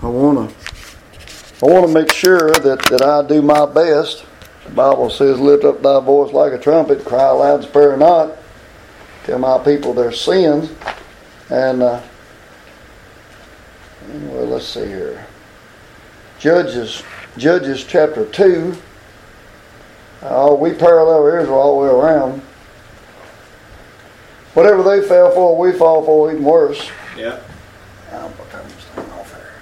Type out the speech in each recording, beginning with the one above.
I want to make sure that I do my best. The Bible says, lift up thy voice like a trumpet, cry aloud and spare not. Tell my people their sins. And, well, let's see here. Judges chapter 2. We parallel Israel all the way around. Whatever they fell for, we fall for even worse. Yeah. I'll turn this thing off here.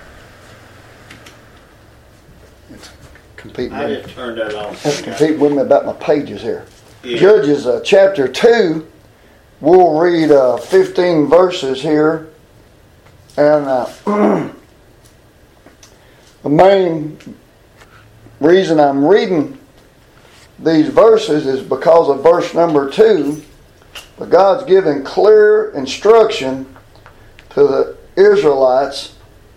It's competing. I just turned that on. It's competing with me about my pages here. Yeah. Judges chapter 2. We'll read 15 verses here. And the main reason I'm reading these verses is because of verse number 2. But God's giving clear instruction to the Israelites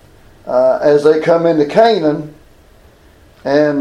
as they come into Canaan. And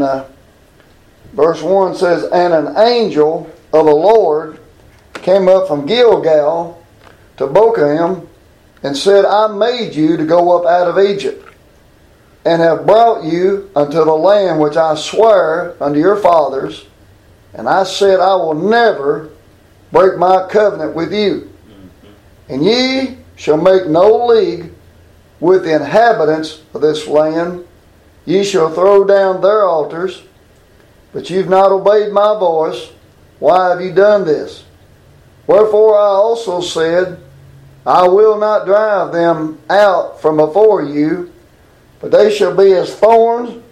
verse 1 says, and an angel of the Lord came up from Gilgal to Bochim and said, I made you to go up out of Egypt and have brought you unto the land which I swear unto your fathers. And I said, I will never break my covenant with you. And ye shall make no league with the inhabitants of this land. Ye shall throw down their altars, but you've not obeyed my voice. Why have you done this? Wherefore I also said, I will not drive them out from before you, but they shall be as thorns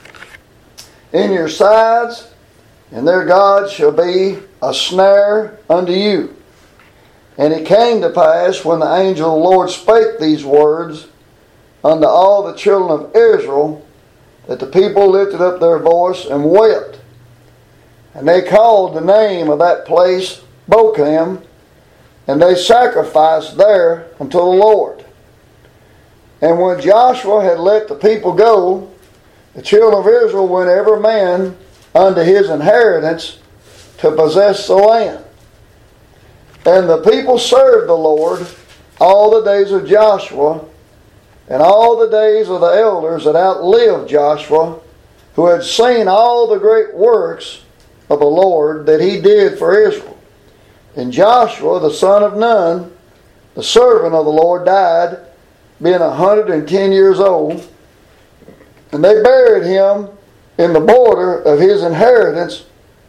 in your sides, and their gods shall be a snare unto you. And it came to pass, when the angel of the Lord spake these words unto all the children of Israel, that the people lifted up their voice and wept. And they called the name of that place Bochim, and they sacrificed there unto the Lord. And when Joshua had let the people go, the children of Israel went every man unto his inheritance to possess the land. And the people served the Lord all the days of Joshua, and all the days of the elders that outlived Joshua, who had seen all the great works of the Lord that he did for Israel. And Joshua, the son of Nun, the servant of the Lord, died, being 110 years old. And they buried him in the border of his inheritance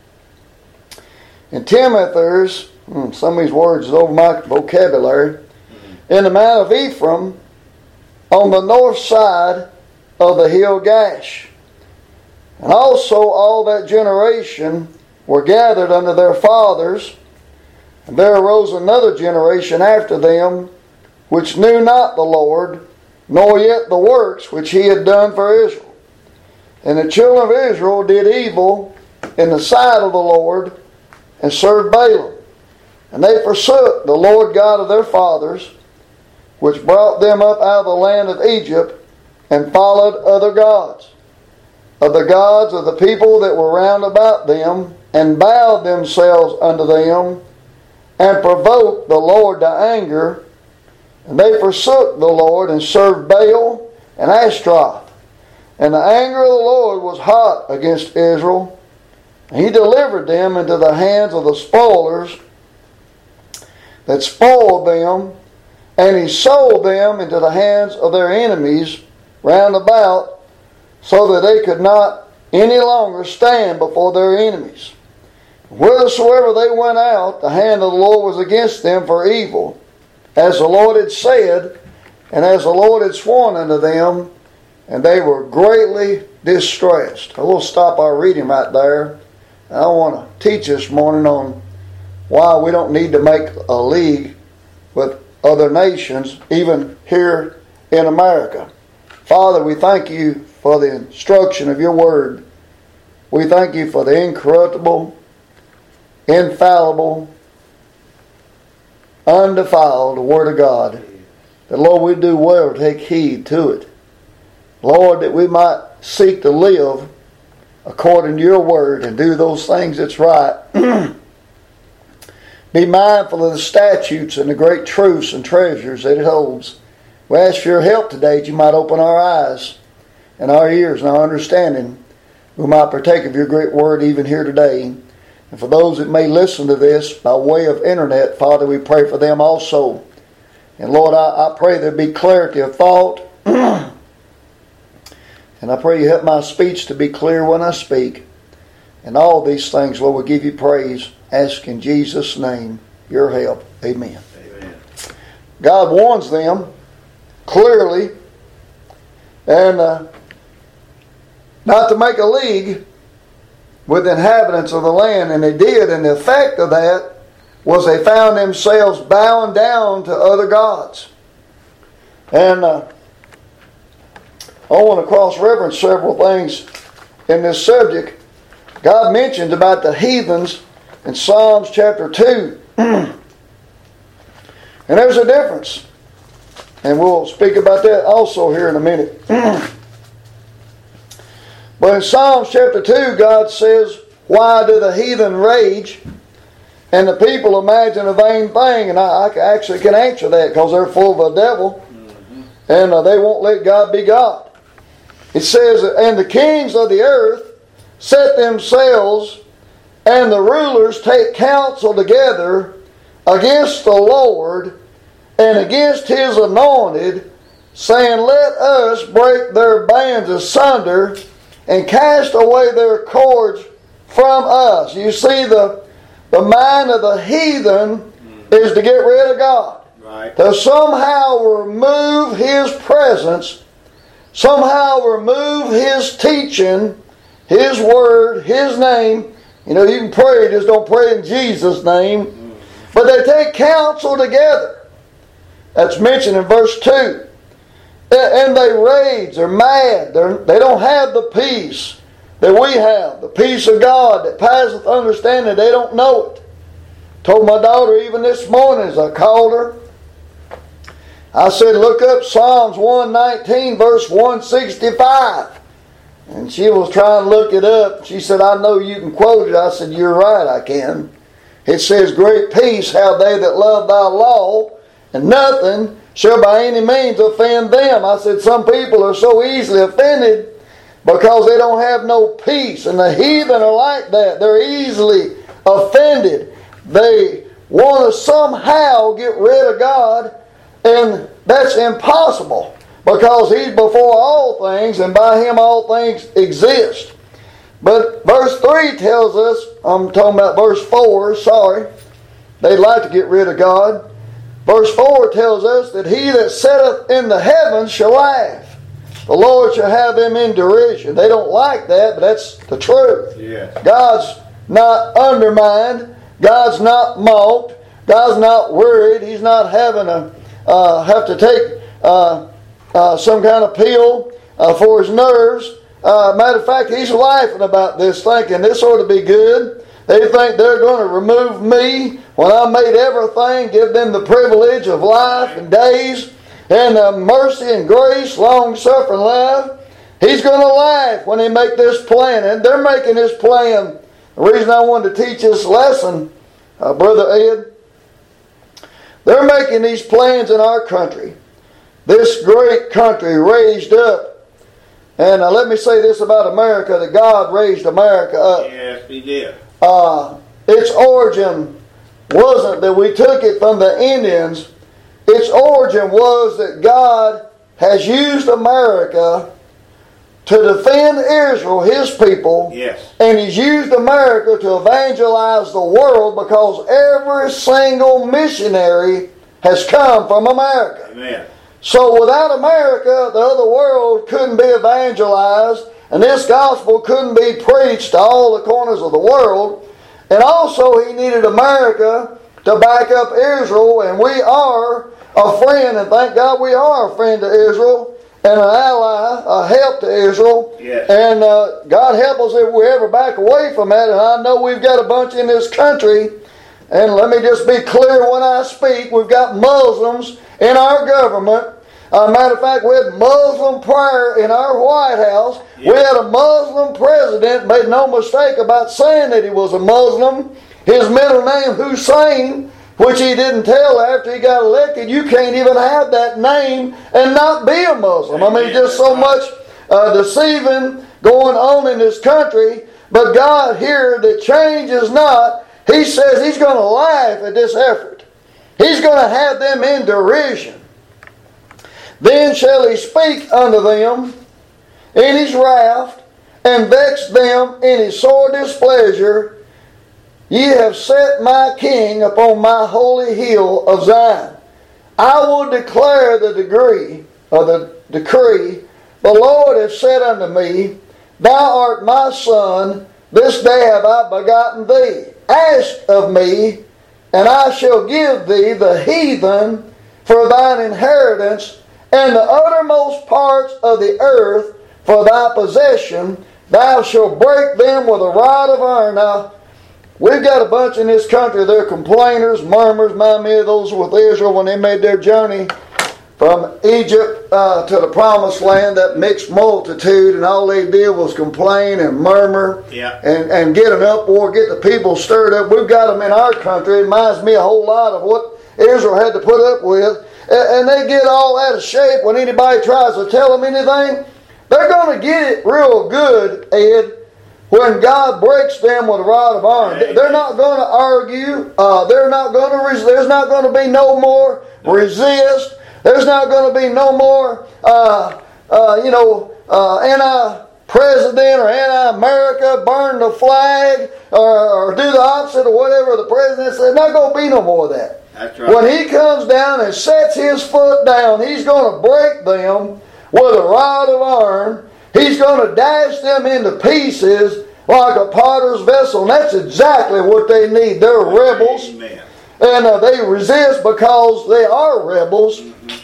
in Timnathers, some of these words is over my vocabulary, in the mount of Ephraim, on the north side of the hill Gash. And also all that generation were gathered unto their fathers, and there arose another generation after them, which knew not the Lord, nor yet the works which he had done for Israel. And the children of Israel did evil in the sight of the Lord, and served Balaam. And they forsook the Lord God of their fathers, which brought them up out of the land of Egypt, and followed other gods, of the gods of the people that were round about them, and bowed themselves unto them, and provoked the Lord to anger. And they forsook the Lord, and served Baal and Ashtaroth. And the anger of the Lord was hot against Israel, and he delivered them into the hands of the spoilers that spoiled them, and he sold them into the hands of their enemies round about, so that they could not any longer stand before their enemies. Whithersoever they went out, the hand of the Lord was against them for evil, as the Lord had said, and as the Lord had sworn unto them, and they were greatly distressed. I will stop our reading right there. I want to teach this morning on why we don't need to make a league with other nations, even here in America. Father, we thank you for the instruction of your word. We thank you for the incorruptible, infallible, undefiled word of God. That, Lord, we do well to take heed to it. Lord, that we might seek to live according to your word and do those things that's right. Be mindful of the statutes and the great truths and treasures that it holds. We ask for your help today that you might open our eyes and our ears and our understanding. We might partake of your great word even here today. And for those that may listen to this by way of internet, Father, we pray for them also. And Lord, I pray there be clarity of thought. And I pray you help my speech to be clear when I speak. And all these things, Lord, we give you praise. Ask in Jesus' name your help. Amen. Amen. God warns them clearly and not to make a league with the inhabitants of the land. And they did. And the effect of that was they found themselves bowing down to other gods. And I want to cross-reference several things in this subject. God mentions about the heathens in Psalms chapter 2. And there's a difference. And we'll speak about that also here in a minute. But in Psalms chapter 2, God says, why do the heathen rage and the people imagine a vain thing? And I actually can answer that because they're full of the devil. And they won't let God be God. It says, and the kings of the earth set themselves, and the rulers take counsel together against the Lord and against His anointed, saying, let us break their bands asunder and cast away their cords from us. You see, the mind of the heathen is to get rid of God. Right. To somehow remove His presence, somehow remove His teaching, His word, His name. You know, you can pray, just don't pray in Jesus' name. But they take counsel together. That's mentioned in verse 2. And they rage, they're mad, they don't have the peace that we have. The peace of God that passeth understanding, they don't know it. Told my daughter even this morning as I called her, I said, look up Psalms 119 verse 165. And she was trying to look it up. She said, I know you can quote it. I said, you're right, I can. It says, great peace have they that love thy law, and nothing shall by any means offend them. I said, some people are so easily offended because they don't have no peace. And the heathen are like that. They're easily offended. They want to somehow get rid of God, and that's impossible because He's before all things, and by Him all things exist. But verse 3 tells us, I'm talking about verse 4, sorry. They'd like to get rid of God. Verse 4 tells us that he that sitteth in the heavens shall laugh. The Lord shall have them in derision. They don't like that, but that's the truth. Yes. God's not undermined. God's not mocked. God's not worried. He's not having to have to take some kind of pill for his nerves. Matter of fact, he's laughing about this, thinking this ought to be good. They think they're going to remove me when I made everything, give them the privilege of life and days and mercy and grace, long-suffering love. He's going to laugh when they make this plan. And they're making this plan. The reason I wanted to teach this lesson, Brother Ed, they're making these plans in our country. This great country raised up. And let me say this about America, that God raised America up. Yes, He did. Its origin wasn't that we took it from the Indians. Its origin was that God has used America to defend Israel, His people. Yes. And He's used America to evangelize the world because every single missionary has come from America. Amen. So without America, the other world couldn't be evangelized, and this gospel couldn't be preached to all the corners of the world. And also He needed America to back up Israel, and we are a friend, and thank God we are a friend to Israel, and an ally, a help to Israel. Yes. And God help us if we ever back away from that. And I know we've got a bunch in this country, and let me just be clear when I speak, we've got Muslims in our government. Matter of fact, we had Muslim prayer in our White House. Yeah. We had a Muslim president, made no mistake about saying that he was a Muslim. His middle name, Hussein, which he didn't tell after he got elected. You can't even have that name and not be a Muslim. I mean, just so much deceiving going on in this country. But God here that changes not, He says He's going to laugh at this effort. He's going to have them in derision. Then shall He speak unto them in His wrath, and vex them in His sore displeasure. Ye have set my King upon my holy hill of Zion. I will declare the decree. The Lord hath said unto me, Thou art my son, this day have I begotten thee. Ask of me, and I shall give thee the heathen for thine inheritance, and the uttermost parts of the earth for thy possession. Thou shalt break them with a rod of iron. Now, we've got a bunch in this country, they're complainers, murmurs. Remind me of those with Israel when they made their journey from Egypt to the promised land, that mixed multitude, and all they did was complain and murmur and get an uproar, get the people stirred up. We've got them in our country. It reminds me a whole lot of what Israel had to put up with. And they get all out of shape when anybody tries to tell them anything. They're going to get it real good, Ed, when God breaks them with a rod of iron. They're not going to argue. There's not going to be no more resist. There's not going to be no more, anti-president or anti-America, burn the flag, or do the opposite of whatever the president said. There's not going to be no more of that. That's right. When he comes down and sets his foot down, he's going to break them with a rod of iron. He's going to dash them into pieces like a potter's vessel. And that's exactly what they need. They're rebels. Amen. And they resist because they are rebels. Mm-hmm.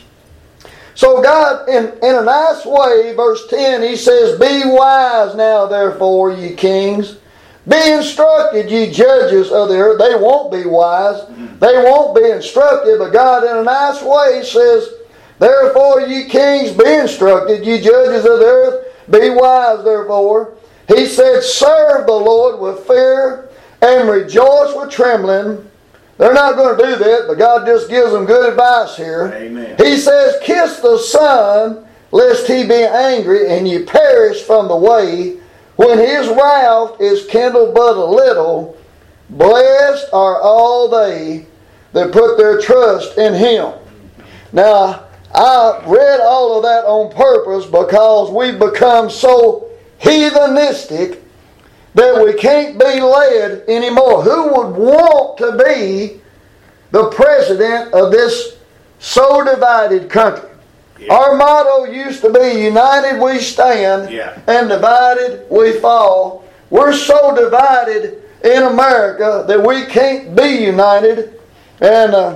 So God, in a nice way, verse 10, He says, Be wise now, therefore, ye kings. Be instructed, ye judges of the earth. They won't be wise. Mm-hmm. They won't be instructed. But God, in a nice way, says, Therefore, ye kings, be instructed, ye judges of the earth. Be wise, therefore. He said, Serve the Lord with fear and rejoice with trembling. They're not going to do that, but God just gives them good advice here. Amen. He says, Kiss the Son, lest He be angry, and ye perish from the way, when His wrath is kindled but a little. Blessed are all they that put their trust in Him. Now, I read all of that on purpose because we've become so heathenistic that we can't be led anymore. Who would want to be the president of this so divided country? Yeah. Our motto used to be, United we stand, and divided we fall. We're so divided in America that we can't be united. And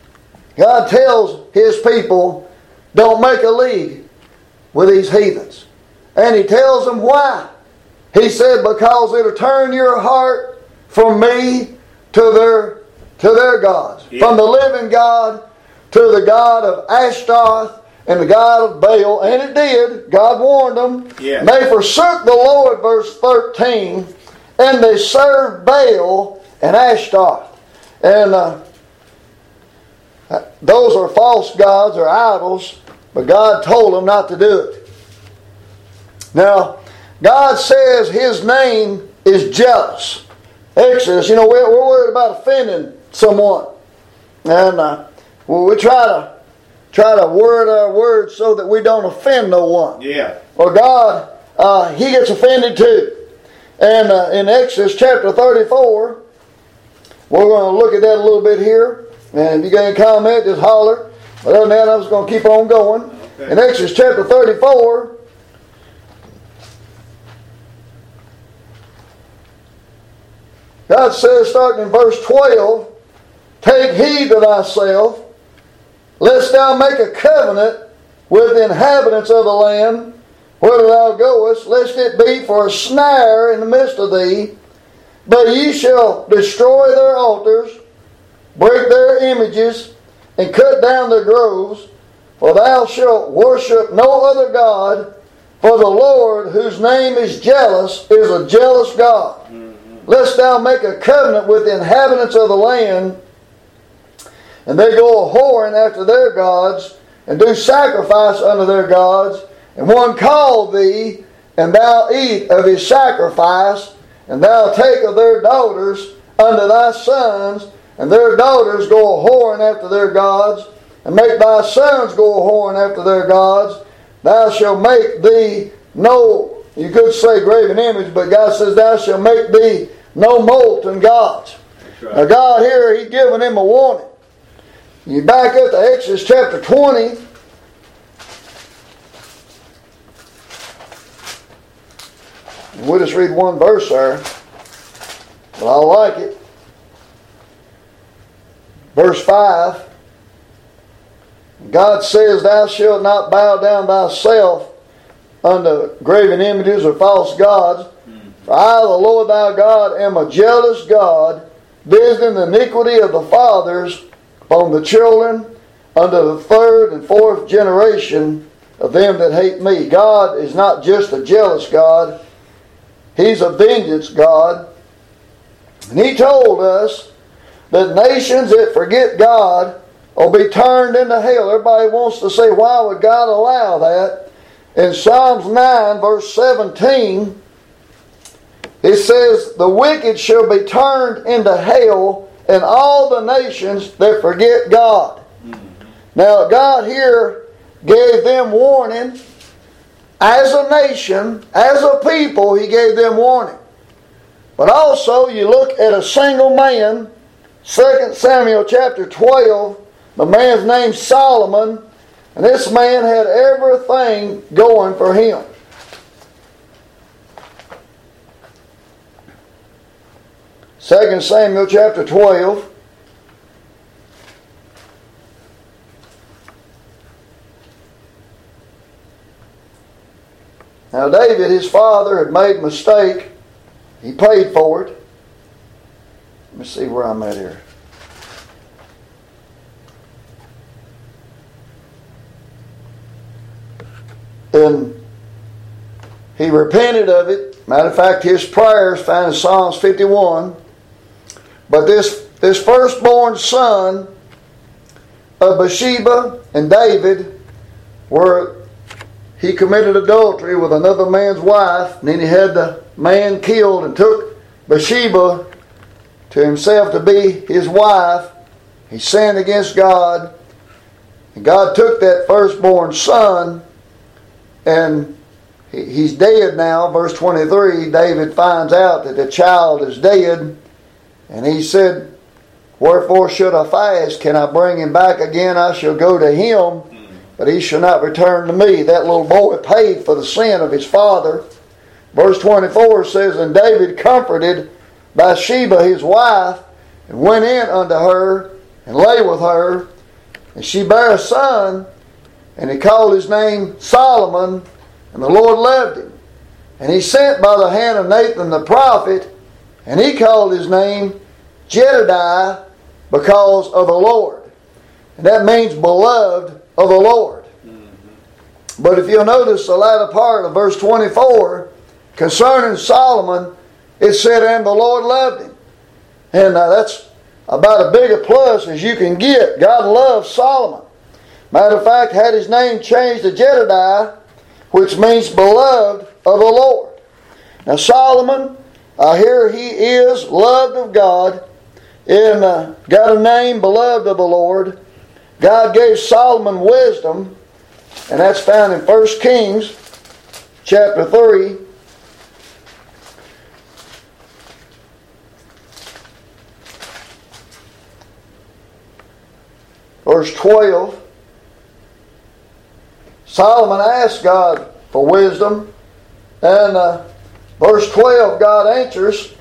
God tells His people, don't make a league with these heathens. And He tells them why. He said, because it'll turn your heart from me to their gods. Yeah. From the living God to the God of Ashtaroth and the God of Baal. And it did. God warned them. Yeah. They forsook the Lord, verse 13, and they served Baal and Ashtaroth. And those are false gods or idols, but God told them not to do it. Now, God says His name is jealous. Exodus, we're worried about offending someone. And we try to word our words so that we don't offend no one. Yeah. Or God, He gets offended too. And in Exodus chapter 34, we're going to look at that a little bit here. And if you got any comment, just holler. But other than that, I'm just going to keep on going. Okay. In Exodus chapter 34, God says, starting in verse 12, Take heed to thyself, lest thou make a covenant with the inhabitants of the land, whither thou goest, lest it be for a snare in the midst of thee. But ye shall destroy their altars, break their images, and cut down their groves, for thou shalt worship no other God, for the Lord, whose name is jealous, is a jealous God. Lest thou make a covenant with the inhabitants of the land, and they go a-whoring after their gods, and do sacrifice unto their gods, and one call thee, and thou eat of his sacrifice, and thou take of their daughters unto thy sons, and their daughters go a-whoring after their gods, and make thy sons go a-whoring after their gods, thou shalt make thee no, you could say graven image, but God says, thou shalt make thee no molten gods. Right. Now God here, He's giving him a warning. You back up to Exodus chapter 20. We'll just read one verse there, but I like it. Verse 5. God says, thou shalt not bow down thyself unto graven images or false gods. For I, the Lord thy God, am a jealous God, visiting the iniquity of the fathers upon the children unto the third and fourth generation of them that hate me. God is not just a jealous God. He's a vengeance God. And He told us that nations that forget God will be turned into hell. Everybody wants to say, why would God allow that? In Psalms 9 verse 17, it says, the wicked shall be turned into hell, and all the nations that forget God. Now God here gave them warning. As a nation, as a people, He gave them warning. But also, you look at a single man, 2 Samuel chapter 12, the man's named Solomon, and this man had everything going for him. Second Samuel chapter 12. Now David, his father, had made a mistake. He paid for it. Let me see where I'm at here. And he repented of it. Matter of fact, his prayers found in Psalms 51. But this firstborn son of Bathsheba and David, where he committed adultery with another man's wife, and then he had the man killed and took Bathsheba to himself to be his wife. He sinned against God. And God took that firstborn son, and he's dead now. Verse 23, David finds out that the child is dead. And he said, wherefore should I fast? Can I bring him back again? I shall go to him, but he shall not return to me. That little boy paid for the sin of his father. Verse 24 says, and David comforted Bathsheba his wife, and went in unto her, and lay with her. And she bare a son, and he called his name Solomon, and the Lord loved him. And he sent by the hand of Nathan the prophet, and he called his name Jedediah, because of the Lord. And that means beloved of the Lord. Mm-hmm. But if you'll notice the latter part of verse 24, concerning Solomon, it said, and the Lord loved him. And that's about as big a plus as you can get. God loved Solomon. Matter of fact, had his name changed to Jedediah, which means beloved of the Lord. Now Solomon, here he is loved of God, and got a name, beloved of the Lord. God gave Solomon wisdom, and that's found in 1 Kings chapter 3. Verse 12. Solomon asked God for wisdom, and verse 12, God answers.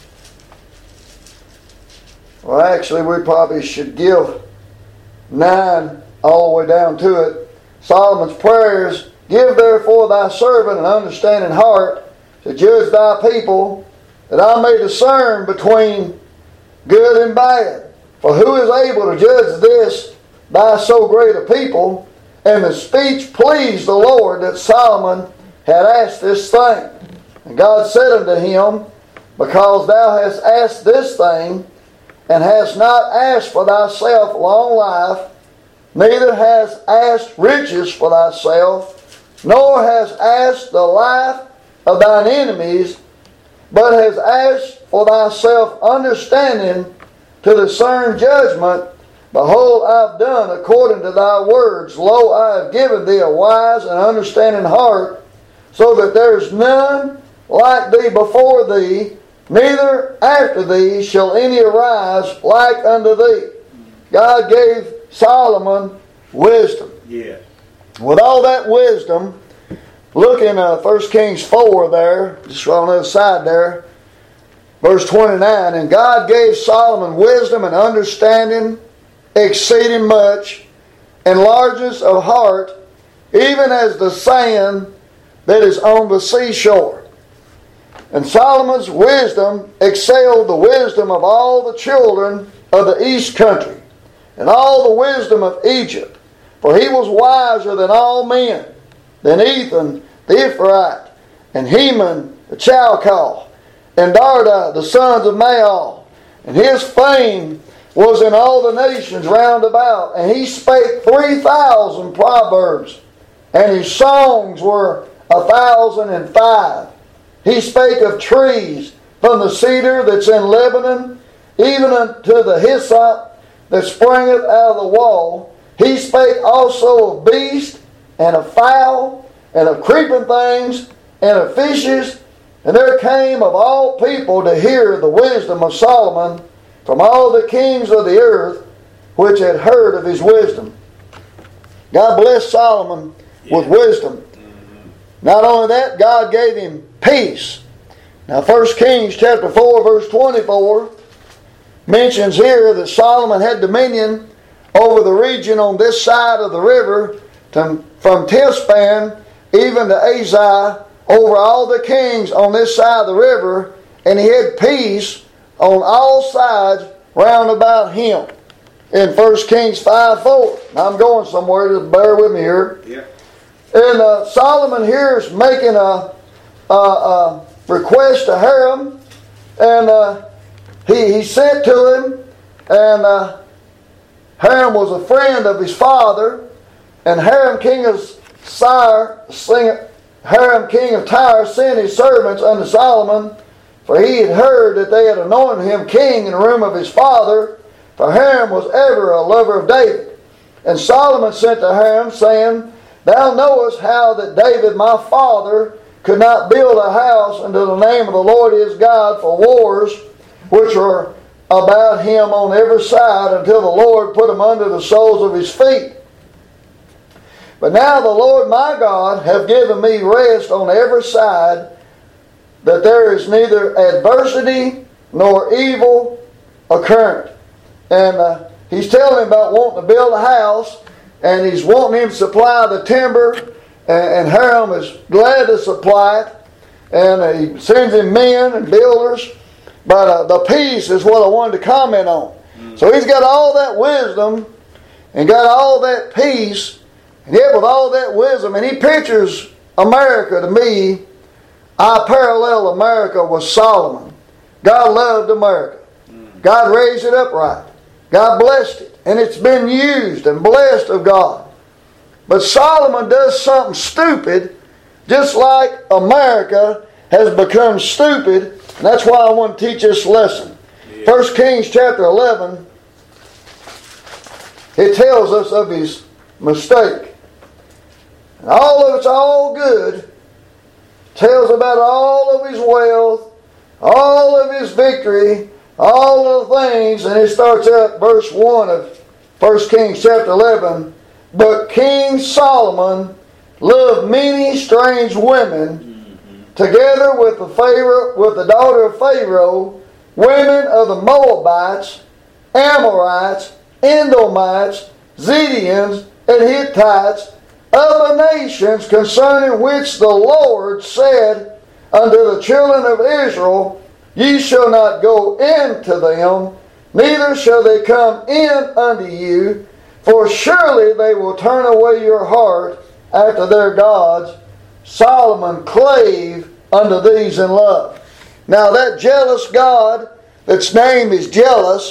Well, actually, we probably should give 9 all the way down to it. Solomon's prayers, give therefore thy servant an understanding heart to judge thy people, that I may discern between good and bad. For who is able to judge this by so great a people? And the speech pleased the Lord that Solomon had asked this thing. And God said unto him, because thou hast asked this thing, and hast not asked for thyself long life, neither hast asked riches for thyself, nor hast asked the life of thine enemies, but hast asked for thyself understanding to discern judgment. Behold, I have done according to thy words. Lo, I have given thee a wise and understanding heart, so that there is none like thee before thee, neither after thee shall any arise like unto thee. God gave Solomon wisdom. Yeah. With all that wisdom, look in 1 Kings 4 there, just on the other side there, verse 29. And God gave Solomon wisdom and understanding exceeding much, and largeness of heart, even as the sand that is on the seashore. And Solomon's wisdom excelled the wisdom of all the children of the east country, and all the wisdom of Egypt. For he was wiser than all men, than Ethan the Ephraite, and Heman the Chalcol, and Darda the sons of Maal. And his fame was in all the nations round about. And he spake 3,000 proverbs, and his songs were 1,005. He spake of trees, from the cedar that's in Lebanon, even unto the hyssop that springeth out of the wall. He spake also of beasts, and of fowl, and of creeping things, and of fishes. And there came of all people to hear the wisdom of Solomon, from all the kings of the earth, which had heard of his wisdom. God blessed Solomon with wisdom. Not only that, God gave him peace. Now 1 Kings chapter 4 verse 24 mentions here that Solomon had dominion over the region on this side of the river, from Tispan even to Azai, over all the kings on this side of the river, and he had peace on all sides round about him. In 1 Kings 5:4. I'm going somewhere, just bear with me here. Yeah. And Solomon here is making a request to Hiram, and he sent to him, and Hiram was a friend of his father, and Hiram king of Tyre sent his servants unto Solomon, for he had heard that they had anointed him king in the room of his father, for Hiram was ever a lover of David. And Solomon sent to Hiram, saying, Thou knowest how that David my father could not build a house unto the name of the Lord his God for wars, which were about him on every side, until the Lord put him under the soles of his feet. But now the Lord my God hath given me rest on every side, that there is neither adversity nor evil occurrent. And he's telling him about wanting to build a house, and he's wanting him to supply the timber, and Hiram is glad to supply it, and he sends him men and builders. But the peace is what I wanted to comment on. So he's got all that wisdom and got all that peace, and yet with all that wisdom, and he pictures America to me. I parallel America with Solomon. God loved America. God raised it upright. God blessed it. And it's been used and blessed of God. But Solomon does something stupid, just like America has become stupid. And that's why I want to teach this lesson. 1 Kings chapter 11, it tells us of his mistake. And all of it's all good. Tells about all of his wealth, all of his victory, all of the things. And it starts out verse 1 of 1 Kings chapter 11. But King Solomon loved many strange women, together with the daughter of Pharaoh, women of the Moabites, Amorites, Edomites, Zidonians, and Hittites, other nations concerning which the Lord said unto the children of Israel, Ye shall not go into them, neither shall they come in unto you, for surely they will turn away your heart after their gods. Solomon clave unto these in love. Now that jealous God, that's name is jealous,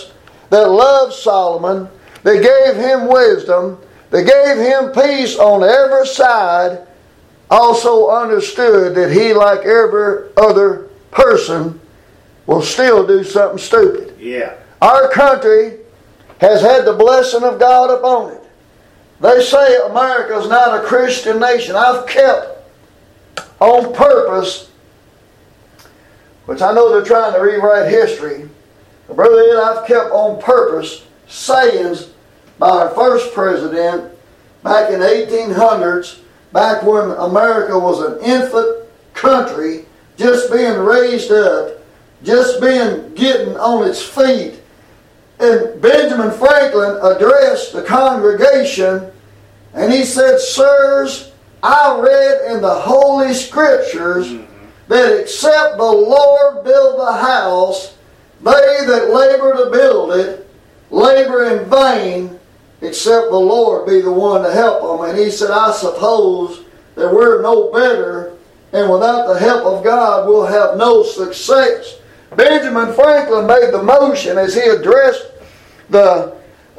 that loved Solomon, that gave him wisdom, that gave him peace on every side, also understood that he, like every other person, will still do something stupid. Yeah. Our country has had the blessing of God upon it. They say America is not a Christian nation. I've kept on purpose, which I know they're trying to rewrite history, but Brother Ed, I've kept on purpose sayings by our first president back in the 1800s, back when America was an infant country, just being raised up, just getting on its feet. And Benjamin Franklin addressed the congregation, and he said, "Sirs, I read in the Holy Scriptures that except the Lord build the house, they that labor to build it labor in vain, except the Lord be the one to help them." And he said, "I suppose that we're no better, and without the help of God, we'll have no success." Benjamin Franklin made the motion as he addressed the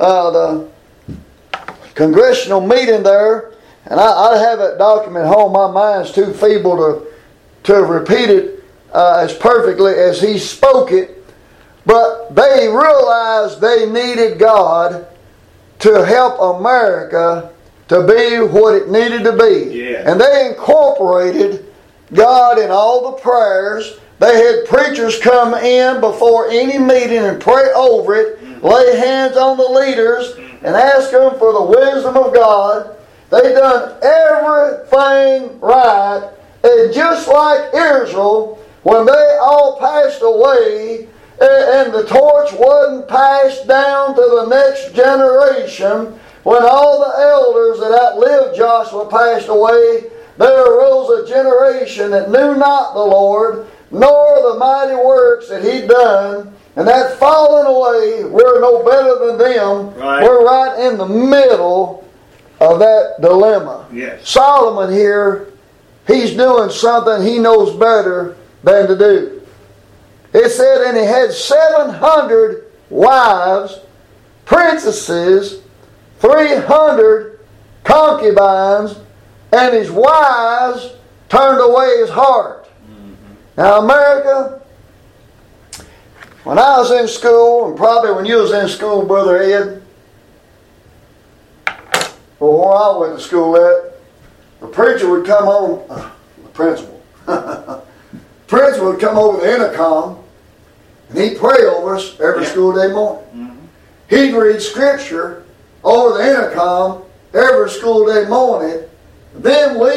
congressional meeting there, and I have that document home. My mind's too feeble to repeat it as perfectly as he spoke it, but they realized they needed God to help America to be what it needed to be. Yeah. And they incorporated God in all the prayers. They had preachers come in before any meeting and pray over it, lay hands on the leaders, and ask them for the wisdom of God. They done everything right. And just like Israel, when they all passed away, and the torch wasn't passed down to the next generation, when all the elders that outlived Joshua passed away, there arose a generation that knew not the Lord, nor the mighty works that He'd done. And that falling away, we're no better than them. Right. We're right in the middle of that dilemma. Yes. Solomon here, he's doing something he knows better than to do. It said, and he had 700 wives, princesses, 300 concubines, and his wives turned away his heart. Now, America, when I was in school, and probably when you was in school, Brother Ed, or where I went to school at, the preacher would come on, the principal, principal would come over the intercom, and he'd pray over us every school day morning. He'd read Scripture over the intercom every school day morning. Then we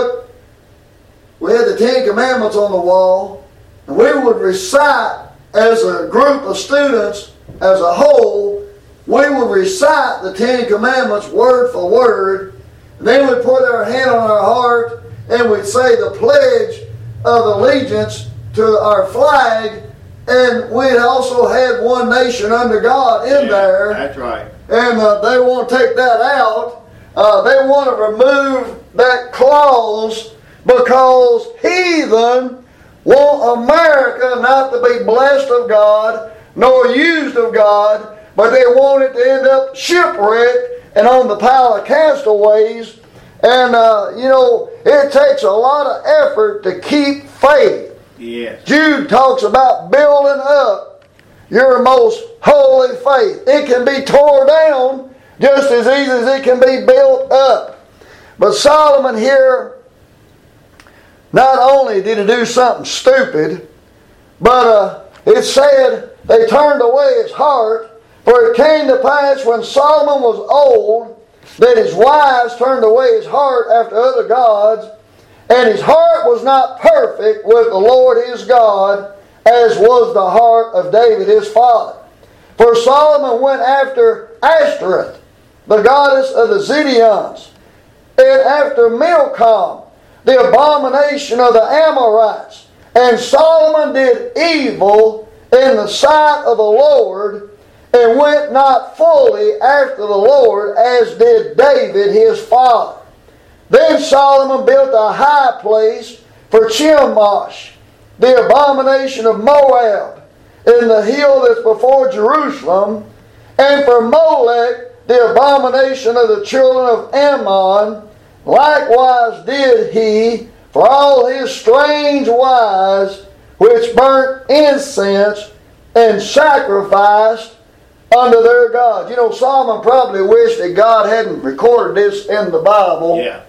had the Ten Commandments on the wall, and we would recite as a group of students, as a whole, we would recite the Ten Commandments word for word. And then we'd put our hand on our heart, and we'd say the pledge of allegiance to our flag, and we'd also had one nation under God in there. That's right. And they want to take that out. They want to remove that clause because heathen want America not to be blessed of God nor used of God, but they want it to end up shipwrecked and on the pile of castaways. And, it takes a lot of effort to keep faith. Yes. Jude talks about building up your most holy faith. It can be torn down just as easy as it can be built up. But Solomon here, not only did he do something stupid, but it said they turned away his heart. For it came to pass when Solomon was old that his wives turned away his heart after other gods, and his heart was not perfect with the Lord his God, as was the heart of David his father. For Solomon went after Ashtoreth, the goddess of the Zidonians, and after Milcom, the abomination of the Amorites. And Solomon did evil in the sight of the Lord, and went not fully after the Lord, as did David his father. Then Solomon built a high place for Chemosh, the abomination of Moab, in the hill that's before Jerusalem, And for Molech, the abomination of the children of Ammon, likewise did he for all his strange wives, which burnt incense and sacrificed unto their gods. You know, Solomon probably wished that God hadn't recorded this in the Bible. Yeah.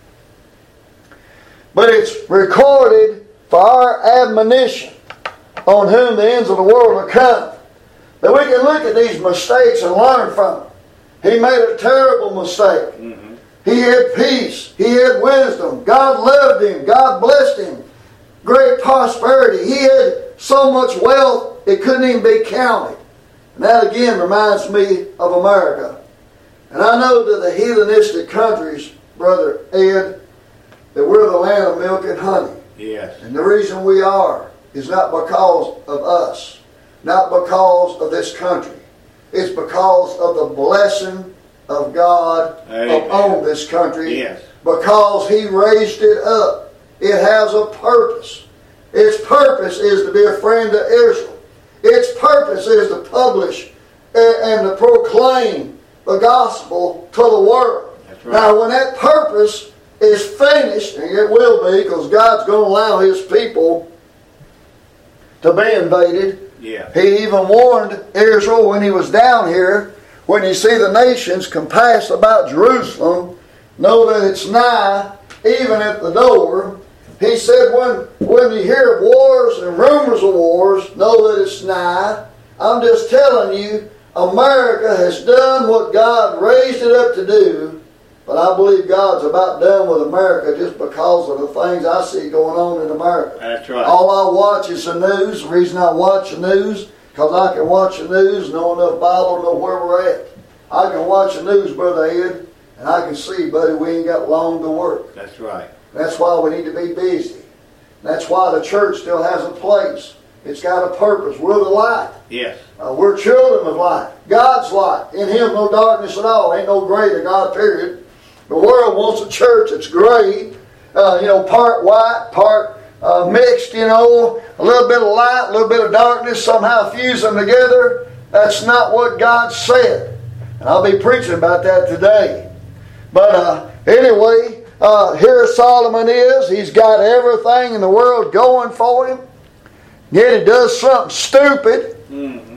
But it's recorded for our admonition on whom the ends of the world are come. That we can look at these mistakes and learn from them. He made a terrible mistake. Mm-hmm. He had peace. He had wisdom. God loved him. God blessed him. Great prosperity. He had so much wealth it couldn't even be counted. And that again reminds me of America. And I know that the heathenistic countries, Brother Ed, that we're the land of milk and honey. Yes. And the reason we are is not because of us, not because of this country. It's because of the blessing of God upon this country. Yes. Because He raised it up. It has a purpose. Its purpose is to be a friend to Israel. Its purpose is to publish and to proclaim the gospel to the world. That's right. Now, when that purpose is finished, and it will be, because God's going to allow His people to be invaded. Yeah. He even warned Israel when He was down here, when you see the nations compass about Jerusalem, know that it's nigh, even at the door. He said, when you hear of wars and rumors of wars, know that it's nigh. I'm just telling you, America has done what God raised it up to do, but I believe God's about done with America just because of the things I see going on in America. That's right. All I watch is the news. The reason I watch the news, because I can watch the news, know enough Bible to know where we're at. I can watch the news, Brother Ed, and I can see, buddy, we ain't got long to work. That's right. That's why we need to be busy. That's why the church still has a place. It's got a purpose. We're the light. Yes. We're children of light. God's light. In Him no darkness at all. Ain't no gray to God, period. The world wants a church that's gray, part white, part mixed, a little bit of light, a little bit of darkness, somehow fuse them together. That's not what God said. And I'll be preaching about that today. But anyway, here Solomon is. He's got everything in the world going for him. Yet he does something stupid. Mm-hmm.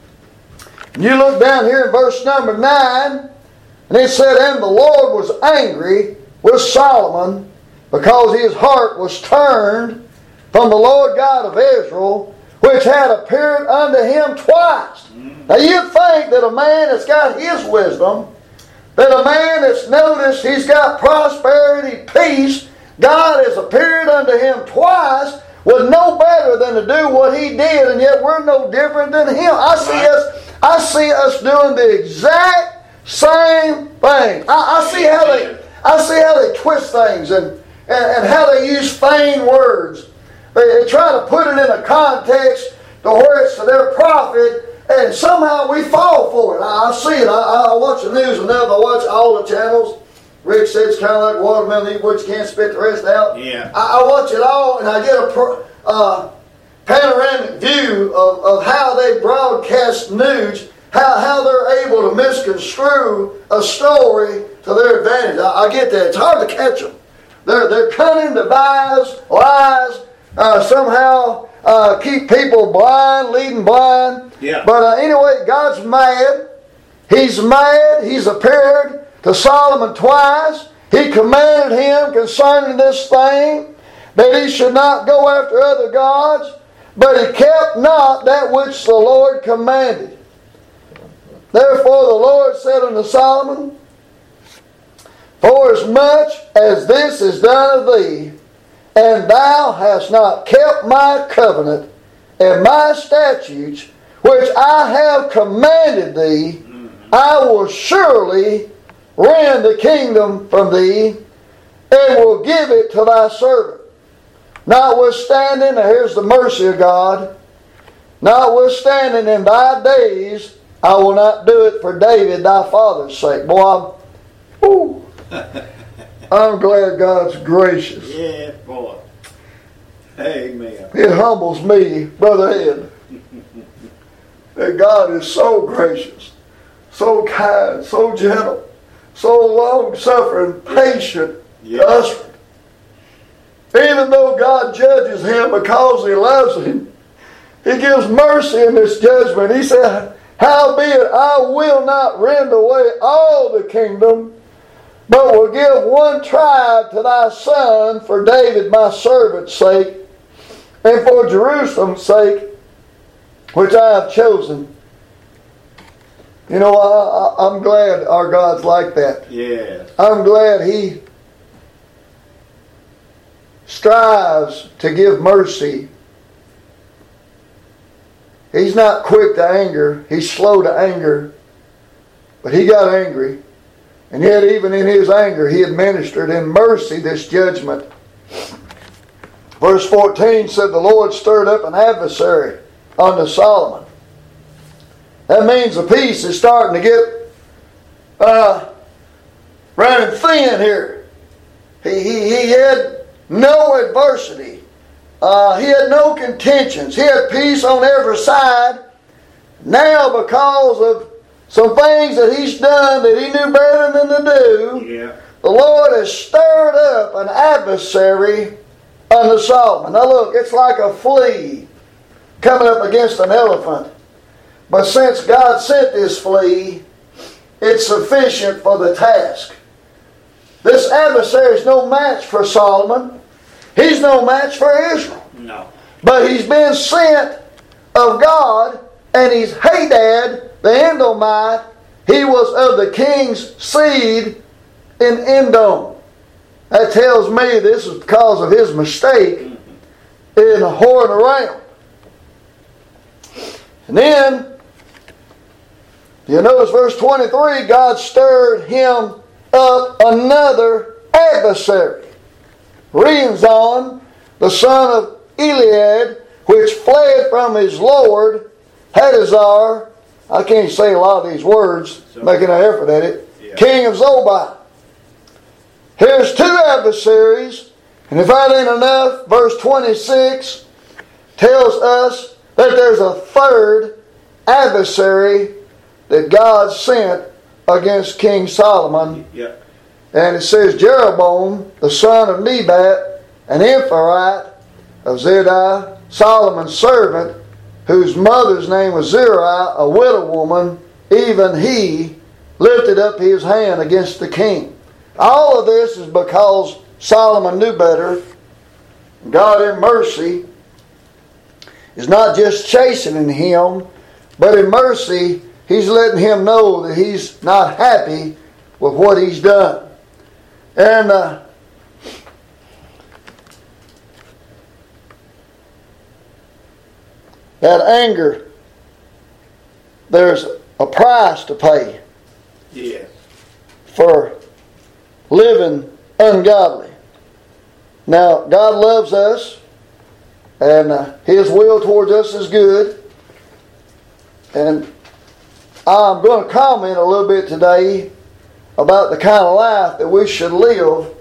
You look down here in verse number 9, and it said, And the Lord was angry with Solomon, because his heart was turned from the Lord God of Israel, which had appeared unto him twice. Mm-hmm. Now you'd think that a man that's got his wisdom, that a man that's noticed he's got prosperity, peace, God has appeared unto him twice, would know better than to do what he did, and yet we're no different than him. I see us doing the exact same thing. I see how they twist things and how they use feigned words. They try to put it in a context to where it's to their profit, and somehow we fall for it. I see it. I watch the news enough. I watch all the channels. Rick said it's kind of like watermelon, eat what you can't, spit the rest out. Yeah. I watch it all, and I get a panoramic view of how they broadcast news, how they're able to misconstrue a story to their advantage. I get that. It's hard to catch them. They're cunning, devise, lies, somehow keep people blind, leading blind. Yeah. But anyway, God's mad. He's mad. He's appeared to Solomon twice. He commanded him concerning this thing, that he should not go after other gods, but he kept not that which the Lord commanded. Therefore the Lord said unto Solomon, Forasmuch as this is done of thee, and thou hast not kept my covenant and my statutes, which I have commanded thee, I will surely rend the kingdom from thee, and will give it to thy servant. Notwithstanding, now here's the mercy of God, notwithstanding in thy days, I will not do it for David thy father's sake. Boy, I'm glad God's gracious. Yeah, boy. Amen. It humbles me, Brother Ed, that God is so gracious so kind, so gentle, so long-suffering, patient to us. Even though God judges him because he loves him, he gives mercy in this judgment. He said, howbeit I will not rend away all the kingdom, but will give one tribe to thy son for David my servant's sake, and for Jerusalem's sake, which I have chosen. You know, I'm glad our God's like that. Yes. I'm glad he strives to give mercy. He's not quick to anger. He's slow to anger. But he got angry. And yet even in his anger, he administered in mercy this judgment. Verse 14 said, the Lord stirred up an adversary unto Solomon. That means the peace is starting to get running thin here. He had no adversity. He had no contentions. He had peace on every side. Now, because of some things that he's done that he knew better than to do, the Lord has stirred up an adversary unto Solomon. Now look, it's like a flea coming up against an elephant. But since God sent this flea, it's sufficient for the task. This adversary is no match for Solomon. He's no match for Israel. No. But he's been sent of God, and he's Hadad, the Edomite. He was of the king's seed in Edom. That tells me this is because of his mistake in whoring around. And then, you notice verse 23, God stirred him up another adversary. Rezon, the son of Eliad, which fled from his lord, Hadazar, I can't say a lot of these words, making an effort at it, king of Zobah. Here's two adversaries, and if that ain't enough, verse 26 tells us that there's a third adversary that God sent against King Solomon. Yep. And it says Jeroboam, the son of Nebat, an Ephraite of Zedai, Solomon's servant, whose mother's name was Zeruiah, a widow woman, even he lifted up his hand against the king. All of this is because Solomon knew better. God in mercy is not just chastening him, but in mercy he's letting him know that he's not happy with what he's done. And that anger, there's a price to pay for living ungodly. Now, God loves us, and His will towards us is good. And I'm going to comment a little bit today about the kind of life that we should live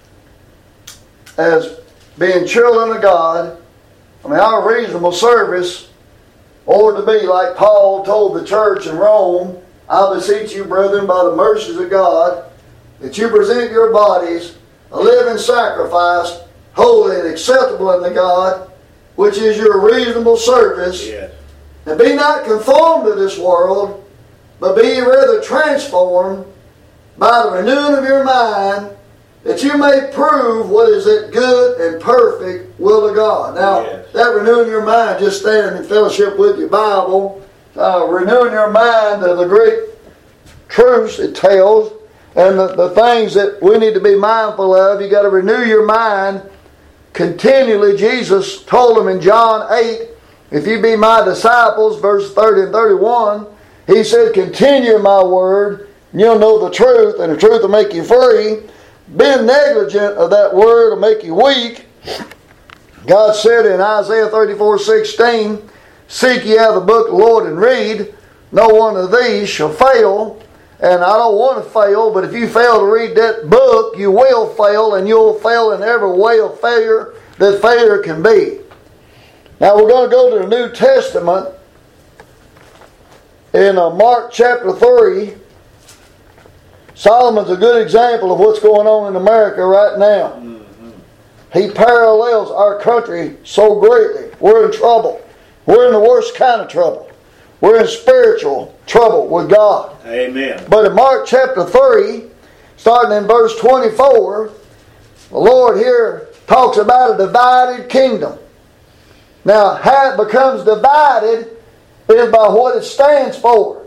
as being children of God. I mean, our reasonable service ought to be like Paul told the church in Rome, I beseech you, brethren, by the mercies of God, that you present your bodies a living sacrifice, holy and acceptable unto God, which is your reasonable service. Yes. And be not conformed to this world, but be ye rather transformed by the renewing of your mind, that you may prove what is that good and perfect will of God. Now, that renewing your mind, just standing in fellowship with your Bible, renewing your mind to the great truths it tells, and the things that we need to be mindful of. You got to renew your mind continually. Jesus told them in John 8, if you be my disciples, verse 30 and 31, He said, continue in my word, and you'll know the truth, and the truth will make you free. Being negligent of that word will make you weak. God said in Isaiah 34:16, seek ye out the book of the Lord and read, no one of these shall fail. And I don't want to fail, but if you fail to read that book, you will fail, and you'll fail in every way of failure that failure can be. Now we're going to go to the New Testament in Mark chapter 3, Solomon's a good example of what's going on in America right now. Mm-hmm. He parallels our country so greatly. We're in trouble. We're in the worst kind of trouble. We're in spiritual trouble with God. Amen. But in Mark chapter 3, starting in verse 24, the Lord here talks about a divided kingdom. Now, how it becomes divided is by what it stands for.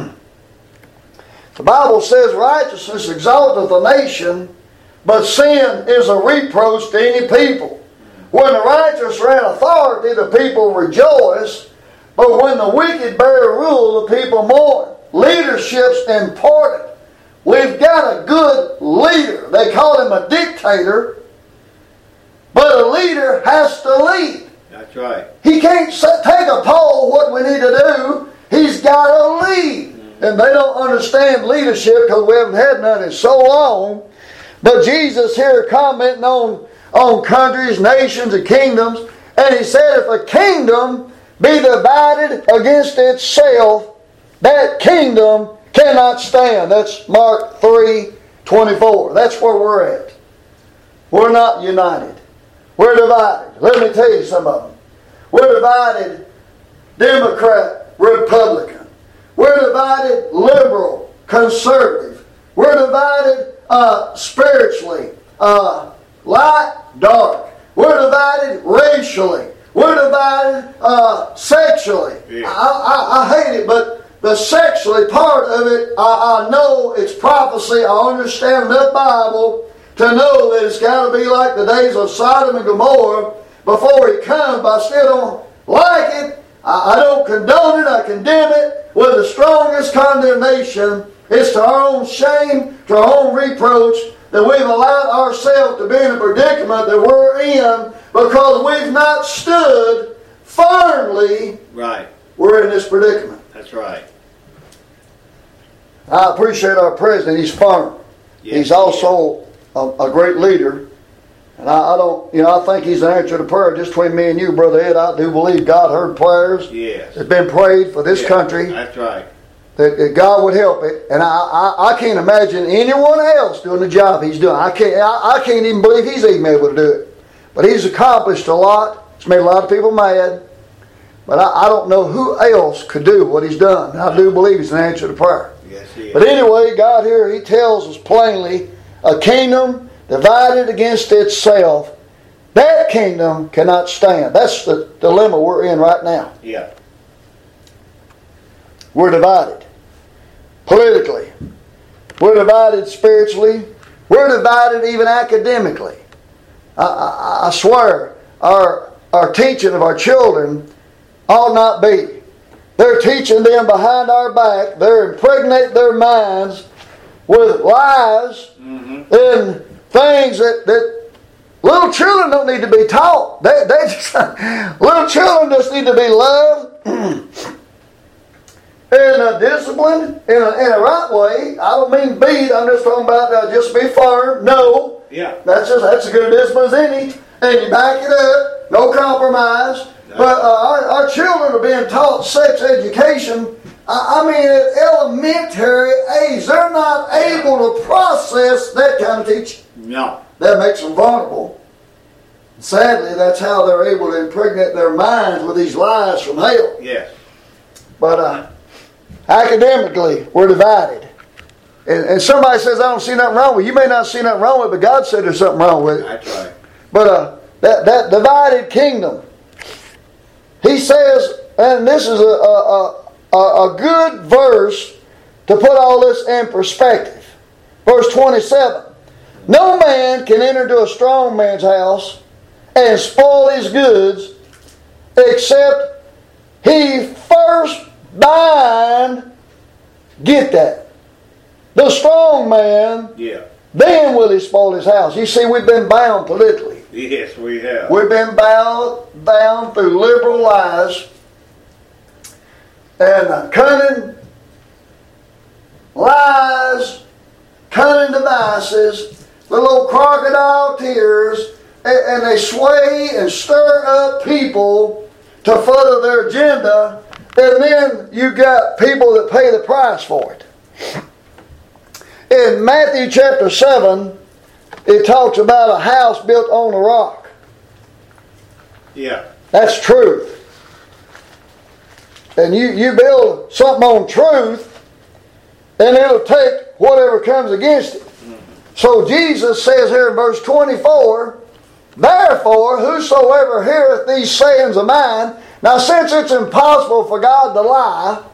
The Bible says righteousness exalteth a nation, but sin is a reproach to any people. When the righteous are in authority, the people rejoice, but when the wicked bear rule, the people mourn. Leadership's important. We've got a good leader. They call him a dictator, but a leader has to lead. That's right. He can't take a poll what we need to do. He's got to lead. And they don't understand leadership because we haven't had none in so long. But Jesus here commenting on countries, nations, and kingdoms. And he said if a kingdom be divided against itself, that kingdom cannot stand. That's Mark 3:24. That's where we're at. We're not united. We're divided. Let me tell you some of them. We're divided Democrat, Republican. We're divided liberal, conservative. We're divided spiritually, light, dark. We're divided racially. We're divided sexually. Yeah. I hate it, but the sexually part of it, I know it's prophecy. I understand enough Bible to know that it's got to be like the days of Sodom and Gomorrah before he comes, but I still don't like it. I don't condone it. I condemn it with the strongest condemnation. It's to our own shame, to our own reproach, that we've allowed ourselves to be in a predicament that we're in because we've not stood firmly. Right. We're in this predicament. That's right. I appreciate our president. He's firm. Yes, He's also a great leader. And I don't, I think he's an answer to prayer. Just between me and you, Brother Ed, I do believe God heard prayers. Yes. It's been prayed for this country. That's right. That God would help it. And I can't imagine anyone else doing the job he's doing. I can't even believe he's even able to do it. But he's accomplished a lot. It's made a lot of people mad. But I don't know who else could do what he's done. I do believe he's an answer to prayer. Yes, he is. But anyway, God here, he tells us plainly, a kingdom divided against itself, that kingdom cannot stand. That's the dilemma we're in right now. Yeah. We're divided politically. We're divided spiritually. We're divided even academically. I swear, our teaching of our children ought not be. They're teaching them behind our back. They're impregnating their minds with lies and things that little children don't need to be taught. They just, little children just need to be loved and disciplined in a right way. I don't mean beat. I'm just talking about just be firm. No. Yeah. That's as good a discipline as any. And you back it up. No compromise. But our children are being taught sex education. I mean, at elementary age, they're not able to process that kind of teaching. No. That makes them vulnerable. Sadly, that's how they're able to impregnate their minds with these lies from hell. Yes. But academically, we're divided. And somebody says, I don't see nothing wrong with it. You may not see nothing wrong with it, but God said there's something wrong with it. That's right. But that divided kingdom, he says, and this is a good verse to put all this in perspective. Verse 27. No man can enter into a strong man's house and spoil his goods except he first bind, get that, the strong man, then will he spoil his house. You see, we've been bound politically. Yes, we have. We've been bound through liberal lies and cunning lies, cunning devices, the little crocodile tears, and they sway and stir up people to further their agenda. And then you got people that pay the price for it. In Matthew chapter 7, it talks about a house built on a rock. Yeah. That's truth. And you build something on truth, and it'll take whatever comes against it. So Jesus says here in verse 24, therefore, whosoever heareth these sayings of mine. Now, since it's impossible for God to lie,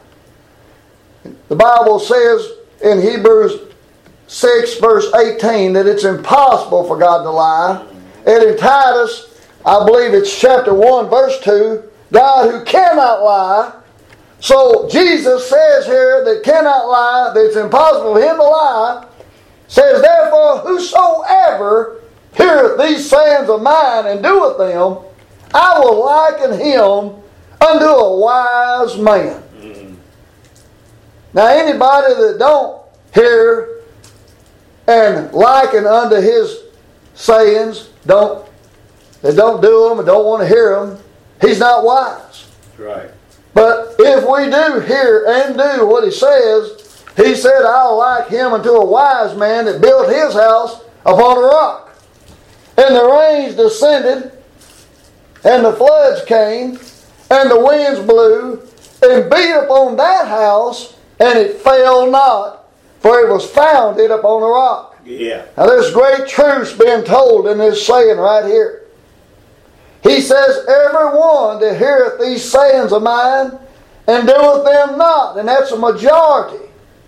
the Bible says in Hebrews 6 verse 18 that it's impossible for God to lie. And in Titus, I believe it's chapter 1 verse 2, God who cannot lie. So Jesus says here that cannot lie, that it's impossible for him to lie, says, therefore, whosoever heareth these sayings of mine and doeth them, I will liken him unto a wise man. Mm-hmm. Now, anybody that don't hear and liken unto his sayings, they don't do them and don't want to hear them, he's not wise. Right. But if we do hear and do what he says, he said, I'll like him unto a wise man that built his house upon a rock. And the rains descended, and the floods came, and the winds blew, and beat upon that house, and it fell not, for it was founded upon a rock. Yeah. Now there's great truths being told in this saying right here. He says, every one that heareth these sayings of mine, and doeth them not, and that's a majority,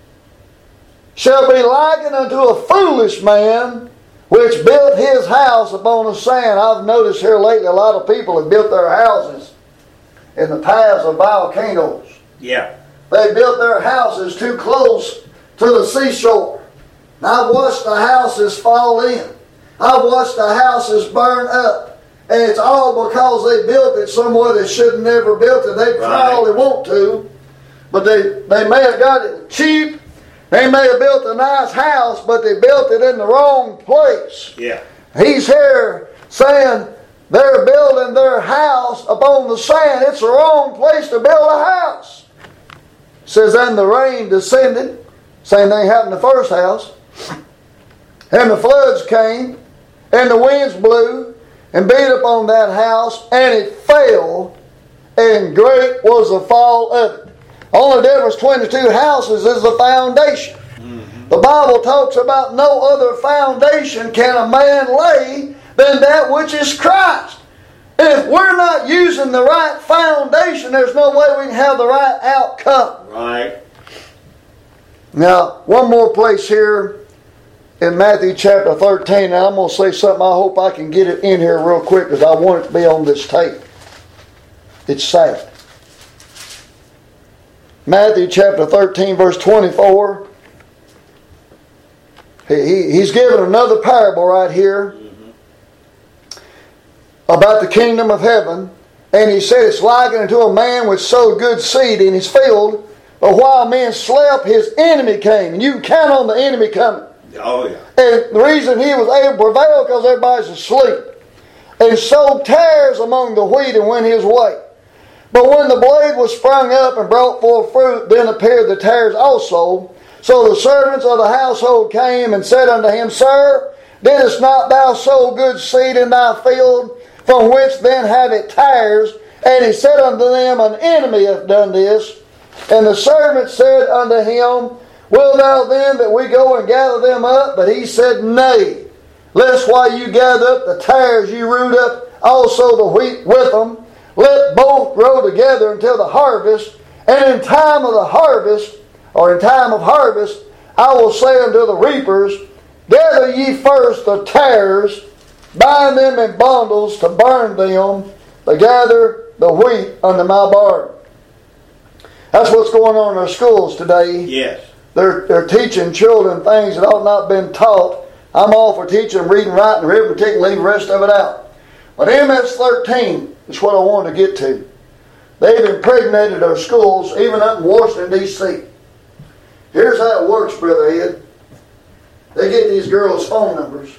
shall be likened unto a foolish man, which built his house upon the sand. I've noticed here lately a lot of people have built their houses in the paths of volcanoes. Yeah. They built their houses too close to the seashore. And I've watched the houses fall in. I've watched the houses burn up. And it's all because they built it somewhere they should have never built it. They probably want to, but they may have got it cheap. They may have built a nice house, but they built it in the wrong place. Yeah. He's here saying they're building their house upon the sand. It's the wrong place to build a house. It says, and the rain descended. Same thing happened to the first house. And the floods came, and the winds blew, and beat upon that house, and it fell, and great was the fall of it. Only difference between the two houses is the foundation. Mm-hmm. The Bible talks about no other foundation can a man lay than that which is Christ. And if we're not using the right foundation, there's no way we can have the right outcome. Right. Now, one more place here in Matthew chapter 13. Now, I'm going to say something. I hope I can get it in here real quick because I want it to be on this tape. It's sad. Matthew chapter 13 verse 24. He's given another parable right here about the kingdom of heaven. And he said it's likened unto a man which sowed good seed in his field. But while men slept, his enemy came. And you can count on the enemy coming. Oh, yeah. And the reason he was able to prevail because everybody's asleep. And sowed tares among the wheat and went his way. But when the blade was sprung up and brought forth fruit, then appeared the tares also. So the servants of the household came and said unto him, Sir, didst not thou sow good seed in thy field? From which then have it tares? And he said unto them, An enemy hath done this. And the servant said unto him, Wilt thou then that we go and gather them up? But he said, Nay, lest while you gather up the tares, you root up also the wheat with them. Let both grow together until the harvest. And in time of the harvest, or in time of harvest, I will say unto the reapers, Gather ye first the tares, bind them in bundles to burn them, but gather the wheat unto my barn. That's what's going on in our schools today. Yes. They're teaching children things that ought not been taught. I'm all for teaching them reading, writing, arithmetic, and leave the rest of it out. But MS-13 is what I wanted to get to. They've impregnated our schools, even up in Washington, D.C. Here's how it works, Brother Ed. They get these girls' phone numbers.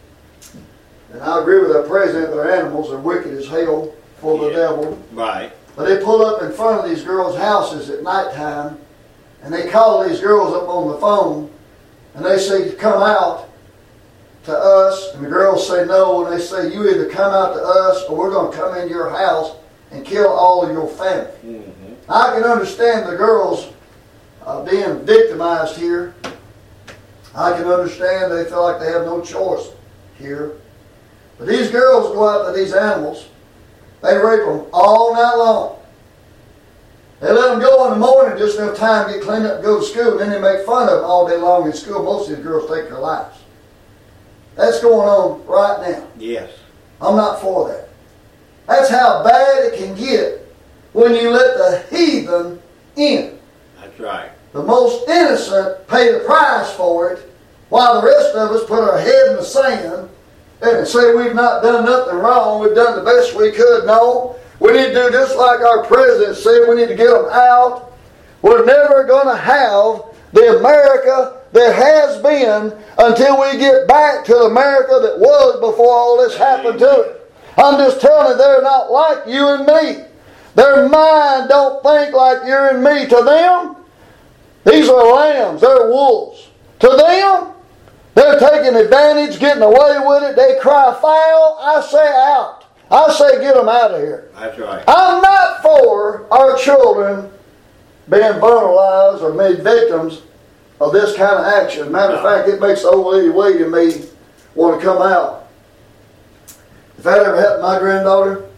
And I agree with our president, they're animals, they're wicked as hell, full of the devil. Right. But they pull up in front of these girls' houses at nighttime, and they call these girls up on the phone, and they say, come out to us. And the girls say no, and they say, you either come out to us or we're going to come in your house and kill all of your family. Mm-hmm. I can understand the girls being victimized here. I can understand they feel like they have no choice here. But these girls go out to these animals. They rape them all night long. They let them go in the morning just enough time to get cleaned up and go to school, and then they make fun of them all day long in school. Most of these girls take their lives. That's going on right now. Yes. I'm not for that. That's how bad it can get when you let the heathen in. That's right. The most innocent pay the price for it, while the rest of us put our head in the sand and say we've not done nothing wrong, we've done the best we could. No, we need to do just like our president said, we need to get them out. We're never going to have the America that has been until we get back to the America that was before all this happened to it. I'm just telling you, they're not like you and me. Their mind don't think like you and me. To them, these are lambs, they're wolves. To them, they're taking advantage, getting away with it. They cry foul. I say out. I say get them out of here. That's right. I'm not for our children being vulneralized or made victims of this kind of action. Matter of fact, it makes the old lady Wade and me want to come out. If that ever happened to my granddaughter,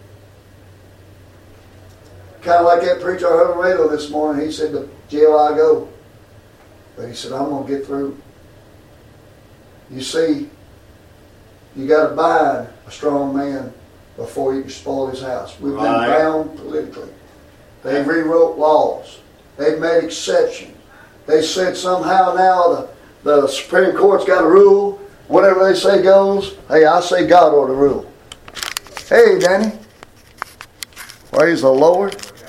kind of like that preacher I heard on the radio this morning, he said, to jail I go. But he said, I'm going to get through. You see, you got to bind a strong man before you can spoil his house. We've been bound politically. They rewrote laws. They've made exceptions. They said somehow now the Supreme Court's got a rule. Whatever they say goes. Hey, I say God ought to rule. Hey, Danny. Praise the Lord.